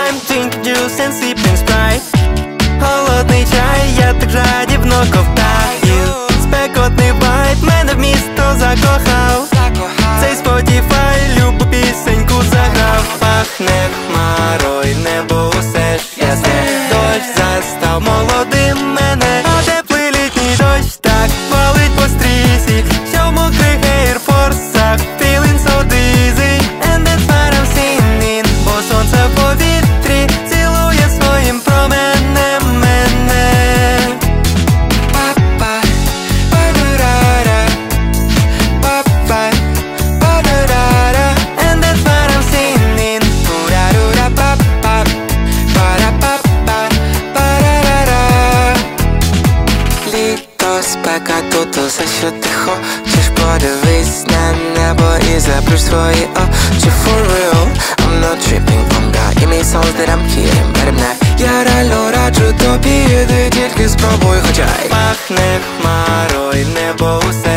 time, drink juice and sipping Sprite. Холодний чай, я так жадібно ковтаю. Спекотний вайб мене в місто закохав. Цей Spotify любу пісеньку заграв. Пахне хмарою, небо усе ж ясне. Дощ застав молодим мене, а теплий літній дощ так валить по стрісі, що в мокрих ейрфорсах. Feeling so dizzy, and that's what I'm singing. Бо сонце в повітрі цілує своїм променем мене. Па-па, па-ду-ра-ра, па-па, па-ду-ра-ра, and that's what I'm singing. Пу-ра-ду-ра-па-па, па-ра-па-па, па-ра-ра-ра. Літо, спека, тут усе, що ти хочеш. Подивись на небо і заплющ свої очі. For real, I'm not tripping, God give me songs that I'm killing, but I'm not. Я реально раджу тобі, іди тільки спробуй, хоча й пахне хмарою, небо усе